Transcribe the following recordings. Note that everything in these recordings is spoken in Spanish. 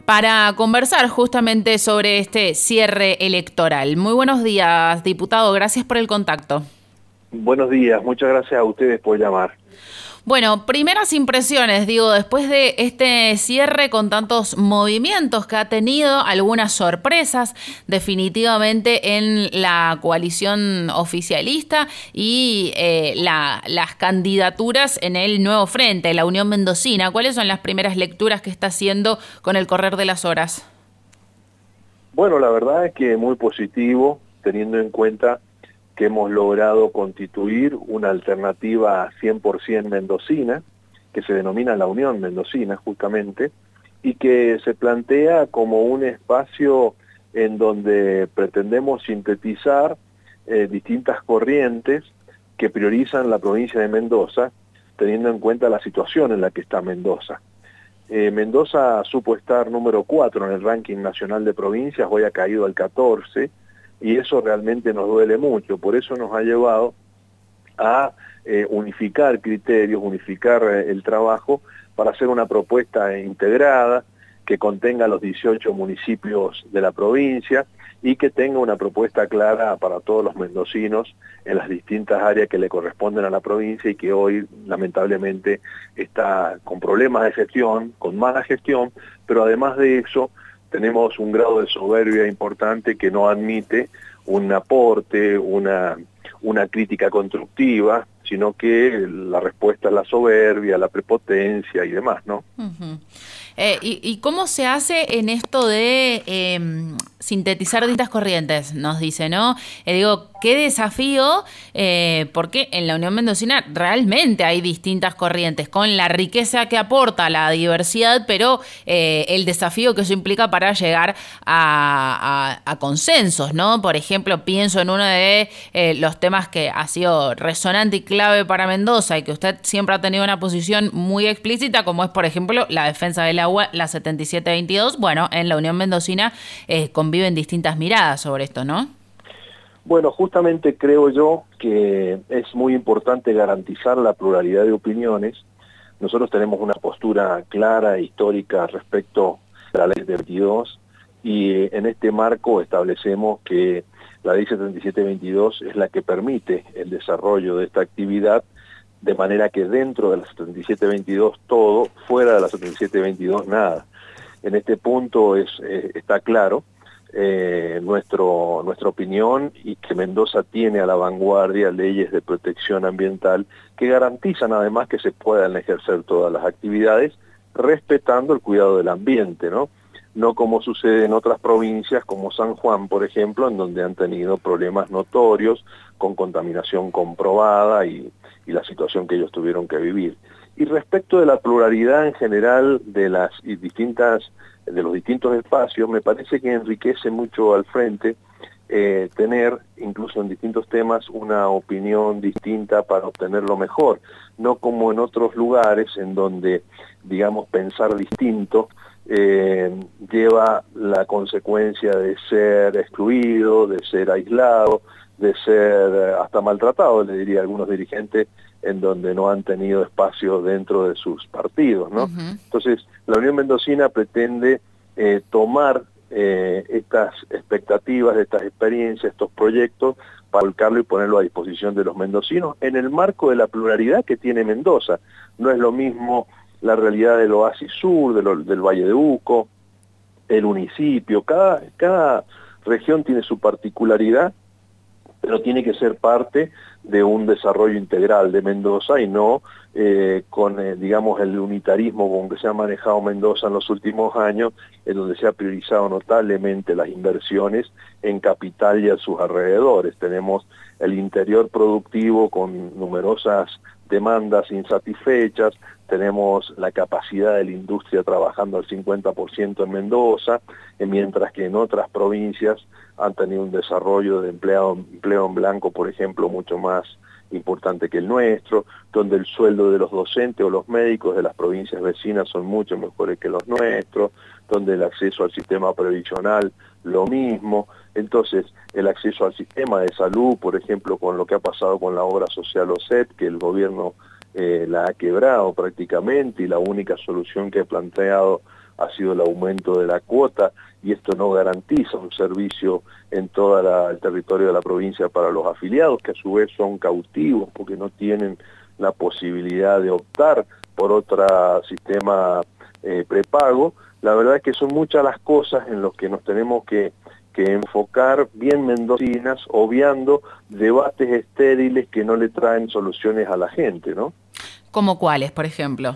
para conversar justamente sobre este cierre electoral. Muy buenos días, diputado. Gracias por el contacto. Buenos días. Muchas gracias a ustedes por llamar. Bueno, primeras impresiones, digo, después de este cierre con tantos movimientos que ha tenido, algunas sorpresas definitivamente en la coalición oficialista y las candidaturas en el nuevo frente, la Unión Mendocina. ¿Cuáles son las primeras lecturas que está haciendo con el correr de las horas? Bueno, la verdad es que muy positivo, teniendo en cuenta que hemos logrado constituir una alternativa 100% mendocina, que se denomina la Unión Mendocina justamente, y que se plantea como un espacio en donde pretendemos sintetizar distintas corrientes que priorizan la provincia de Mendoza, teniendo en cuenta la situación en la que está Mendoza. Mendoza supo estar número 4 en el ranking nacional de provincias, hoy ha caído al 14, y eso realmente nos duele mucho. Por eso nos ha llevado a unificar criterios, unificar el trabajo para hacer una propuesta integrada que contenga los 18 municipios de la provincia y que tenga una propuesta clara para todos los mendocinos en las distintas áreas que le corresponden a la provincia y que hoy lamentablemente está con problemas de gestión, con mala gestión, pero además de eso tenemos un grado de soberbia importante que no admite un aporte, una crítica constructiva, sino que la respuesta es la soberbia, la prepotencia y demás, ¿no? Uh-huh. ¿Y cómo se hace en esto de sintetizar distintas corrientes? Nos dice, ¿no? Digo, qué desafío, porque en la Unión Mendocina realmente hay distintas corrientes, con la riqueza que aporta la diversidad, pero el desafío que eso implica para llegar a consensos, ¿no? Por ejemplo, pienso en uno de los temas que ha sido resonante y clave para Mendoza y que usted siempre ha tenido una posición muy explícita, como es, por ejemplo, la defensa del agua, la 7722. Bueno, en la Unión Mendocina conviven distintas miradas sobre esto, ¿no? Bueno, justamente creo yo que es muy importante garantizar la pluralidad de opiniones. Nosotros tenemos una postura clara e histórica respecto a la ley de 22 y en este marco establecemos que la ley 7722 es la que permite el desarrollo de esta actividad, de manera que dentro de la 7722 todo, fuera de la 7722 nada. En este punto está claro nuestra opinión y que Mendoza tiene a la vanguardia leyes de protección ambiental que garantizan además que se puedan ejercer todas las actividades respetando el cuidado del ambiente, ¿no? No como sucede en otras provincias como San Juan, por ejemplo, en donde han tenido problemas notorios con contaminación comprobada y la situación que ellos tuvieron que vivir. Y respecto de la pluralidad en general de los distintos espacios, me parece que enriquece mucho al frente tener, incluso en distintos temas, una opinión distinta para obtener lo mejor, no como en otros lugares en donde, digamos, pensar distinto lleva la consecuencia de ser excluido, de ser aislado, de ser hasta maltratado, le diría a algunos dirigentes, en donde no han tenido espacio dentro de sus partidos, ¿no? Uh-huh. Entonces, la Unión Mendocina pretende tomar estas expectativas, estas experiencias, estos proyectos, para volcarlo y ponerlo a disposición de los mendocinos en el marco de la pluralidad que tiene Mendoza. No es lo mismo la realidad del Oasis Sur, del Valle de Uco, el municipio, cada región tiene su particularidad, pero tiene que ser parte de un desarrollo integral de Mendoza y no digamos, el unitarismo con que se ha manejado Mendoza en los últimos años, en donde se ha priorizado notablemente las inversiones en capital y a sus alrededores. Tenemos el interior productivo con numerosas demandas insatisfechas, tenemos la capacidad de la industria trabajando al 50% en Mendoza, mientras que en otras provincias han tenido un desarrollo de empleo en blanco, por ejemplo, mucho más importante que el nuestro, donde el sueldo de los docentes o los médicos de las provincias vecinas son mucho mejores que los nuestros, donde el acceso al sistema previsional lo mismo. Entonces, el acceso al sistema de salud, por ejemplo, con lo que ha pasado con la obra social OSET, que el gobierno la ha quebrado prácticamente, y la única solución que ha planteado ha sido el aumento de la cuota, y esto no garantiza un servicio en todo el territorio de la provincia para los afiliados, que a su vez son cautivos porque no tienen la posibilidad de optar por otro sistema prepago. La verdad es que son muchas las cosas en las que nos tenemos que enfocar bien mendocinas, obviando debates estériles que no le traen soluciones a la gente, ¿no? ¿Cómo cuáles, por ejemplo?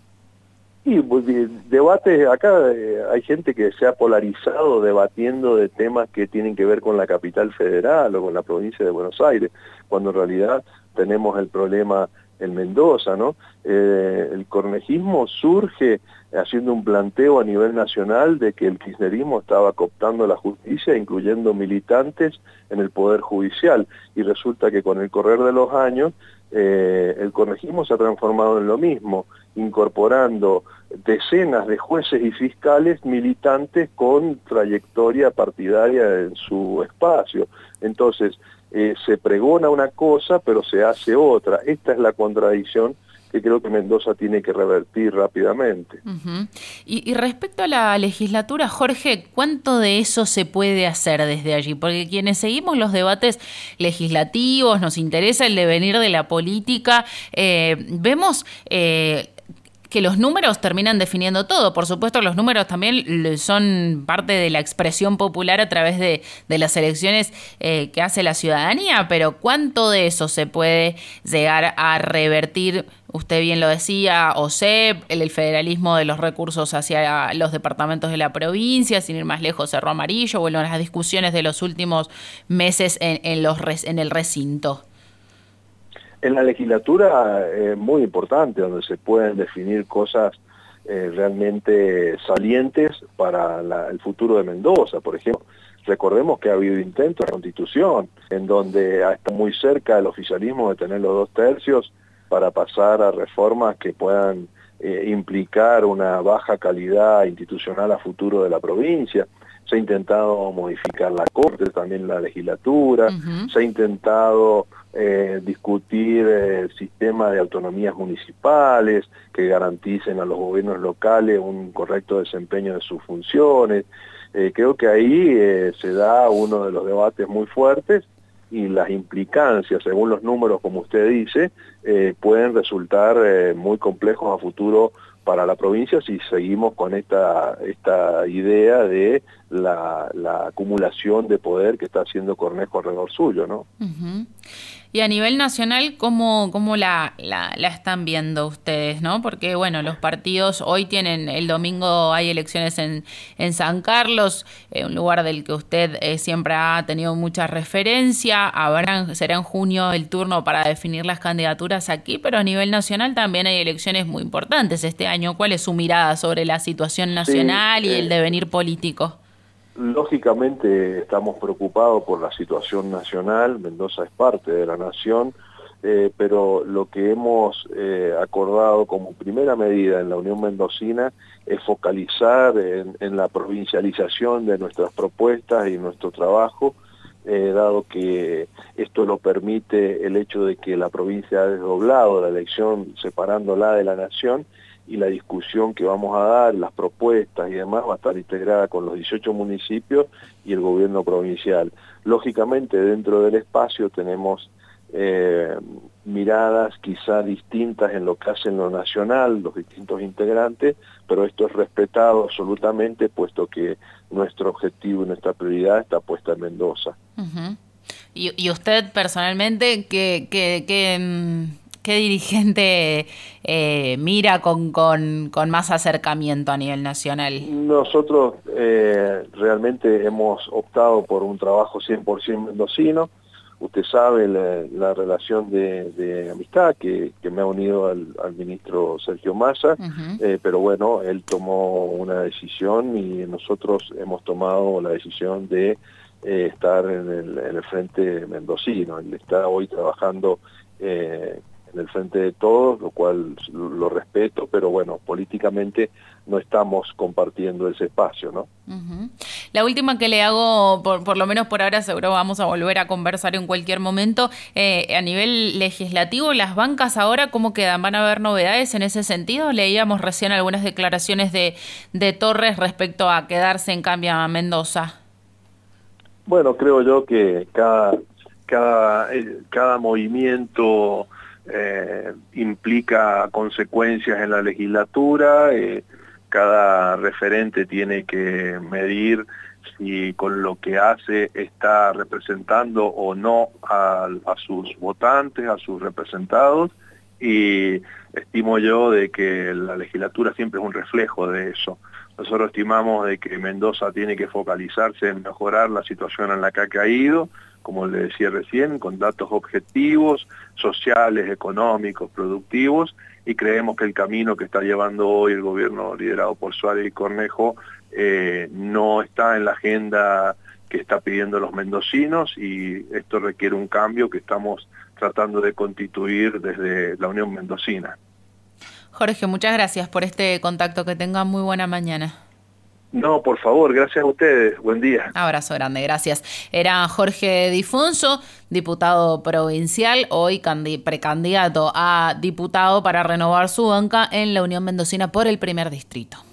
Y debates, acá hay gente que se ha polarizado debatiendo de temas que tienen que ver con la capital federal o con la provincia de Buenos Aires, cuando en realidad tenemos el problema en Mendoza, ¿no? El cornejismo surge haciendo un planteo a nivel nacional de que el kirchnerismo estaba cooptando la justicia, incluyendo militantes en el Poder Judicial, y resulta que con el correr de los años el cornejismo se ha transformado en lo mismo, incorporando decenas de jueces y fiscales militantes con trayectoria partidaria en su espacio. Entonces, se pregona una cosa, pero se hace otra. Esta es la contradicción que creo que Mendoza tiene que revertir rápidamente. Uh-huh. Y respecto a la legislatura, Jorge, ¿cuánto de eso se puede hacer desde allí? Porque quienes seguimos los debates legislativos, nos interesa el devenir de la política, vemos que los números terminan definiendo todo. Por supuesto, los números también son parte de la expresión popular a través de las elecciones que hace la ciudadanía, pero ¿cuánto de eso se puede llegar a revertir? Usted bien lo decía, OSEP, el federalismo de los recursos hacia los departamentos de la provincia, sin ir más lejos, Cerro Amarillo, bueno, las discusiones de los últimos meses en el recinto. En la legislatura es muy importante, donde se pueden definir cosas realmente salientes para el futuro de Mendoza. Por ejemplo, recordemos que ha habido intentos de constitución, en donde está muy cerca el oficialismo de tener los 2/3 para pasar a reformas que puedan implicar una baja calidad institucional a futuro de la provincia. Se ha intentado modificar la Corte, también la legislatura, se ha intentado discutir el sistema de autonomías municipales que garanticen a los gobiernos locales un correcto desempeño de sus funciones. Creo que ahí se da uno de los debates muy fuertes, y las implicancias, según los números, como usted dice, pueden resultar muy complejos a futuro para la provincia si seguimos con esta idea de la acumulación de poder que está haciendo Cornejo alrededor suyo, ¿no? Uh-huh. Y a nivel nacional, ¿cómo la están viendo ustedes, no? Porque, bueno, los partidos hoy tienen, el domingo hay elecciones en San Carlos, un lugar del que usted siempre ha tenido mucha referencia. Será en junio el turno para definir las candidaturas aquí, pero a nivel nacional también hay elecciones muy importantes este año. ¿Cuál es su mirada sobre la situación nacional y el devenir político? Lógicamente estamos preocupados por la situación nacional. Mendoza es parte de la nación, pero lo que hemos acordado como primera medida en la Unión Mendocina es focalizar en la provincialización de nuestras propuestas y nuestro trabajo, dado que esto lo permite el hecho de que la provincia ha desdoblado la elección separándola de la nación, y la discusión que vamos a dar, las propuestas y demás, va a estar integrada con los 18 municipios y el gobierno provincial. Lógicamente, dentro del espacio tenemos miradas quizá distintas en lo que hacen lo nacional, los distintos integrantes, pero esto es respetado absolutamente, puesto que nuestro objetivo y nuestra prioridad está puesta en Mendoza. Uh-huh. ¿Y usted personalmente qué dirigente mira con más acercamiento a nivel nacional? Nosotros realmente hemos optado por un trabajo 100% mendocino. Usted sabe la relación de amistad que me ha unido al ministro Sergio Massa, uh-huh. Pero bueno, él tomó una decisión y nosotros hemos tomado la decisión de estar en el frente mendocino. Él está hoy trabajando en el frente de todos, lo cual lo respeto, pero bueno, políticamente no estamos compartiendo ese espacio, ¿no? Uh-huh. La última que le hago, por lo menos por ahora, seguro vamos a volver a conversar en cualquier momento. A nivel legislativo, ¿las bancas ahora cómo quedan? ¿Van a haber novedades en ese sentido? Leíamos recién algunas declaraciones de Torres respecto a quedarse en cambio a Mendoza. Bueno, creo yo que cada movimiento implica consecuencias en la legislatura, cada referente tiene que medir si con lo que hace está representando o no a sus votantes, a sus representados, y estimo yo de que la legislatura siempre es un reflejo de eso. Nosotros estimamos de que Mendoza tiene que focalizarse en mejorar la situación en la que ha caído, como le decía recién, con datos objetivos, sociales, económicos, productivos, y creemos que el camino que está llevando hoy el gobierno liderado por Suárez y Cornejo no está en la agenda que está pidiendo los mendocinos, y esto requiere un cambio que estamos tratando de constituir desde la Unión Mendocina. Jorge, muchas gracias por este contacto. Que tengan muy buena mañana. No, por favor, gracias a ustedes. Buen día. Abrazo grande, gracias. Era Jorge Difunso, diputado provincial, hoy precandidato a diputado para renovar su banca en la Unión Mendocina por el primer distrito.